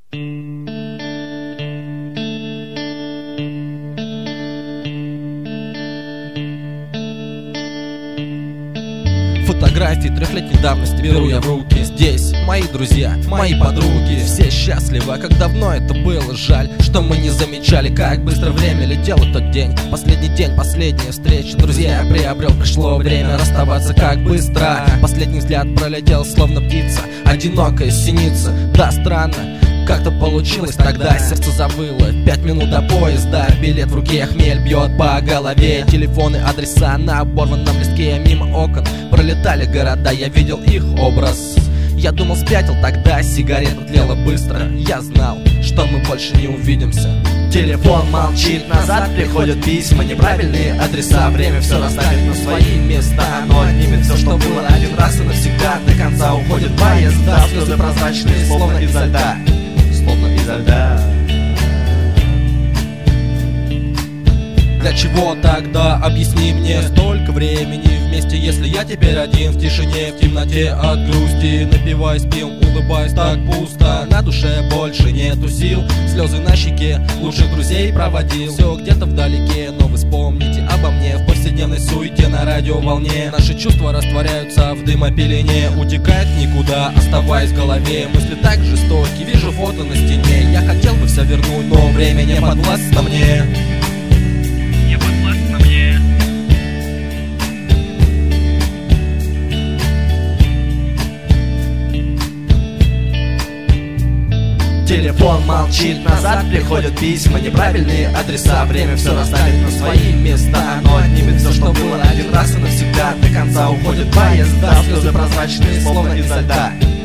Фотографии трехлетней давности беру я в руки. Здесь мои друзья, мои подруги. Все счастливы, а как давно это было. Жаль, что мы не замечали, как быстро время летело тот день. Последний день, последняя встреча. Друзья я приобрел, пришло время расставаться, как быстро. Последний взгляд пролетел, словно птица, одинокая синица. Да, странно, как-то получилось тогда, сердце завыло. 5 минут до поезда, билет в руке, хмель бьет по голове. Телефоны, адреса на оборванном листке. Мимо окон пролетали города, я видел их образ. Я думал, спятил тогда, сигарета тлела быстро. Я знал, что мы больше не увидимся. Телефон молчит, назад приходят письма, неправильные адреса. Время все расставит на свои места, но отнимет все, что было один раз и навсегда. До конца уходят поезда, слезы прозрачные, словно изо льда. Словно изо льда. Для чего тогда, объясни мне, столько времени вместе, если я теперь один в тишине, в темноте от грусти, напиваясь пивом, улыбаясь, так пусто, на душе больше нету сил, слезы на щеке, лучших друзей проводил. Все где-то вдалеке, но вы вспомните обо мне в повседневной суете на радиоволне. Наши чувства растворяются в дымопелене, утекают никуда, оставаясь в голове. Мысли так жестоки, вижу фото на стене. Я хотел бы все вернуть, но время не подвластно мне. Телефон молчит, назад приходят письма, неправильные адреса. Время все расставит на свои места, но отнимет все, что было один раз и навсегда. До конца уходят поезда, слезы прозрачные, словно изо льда.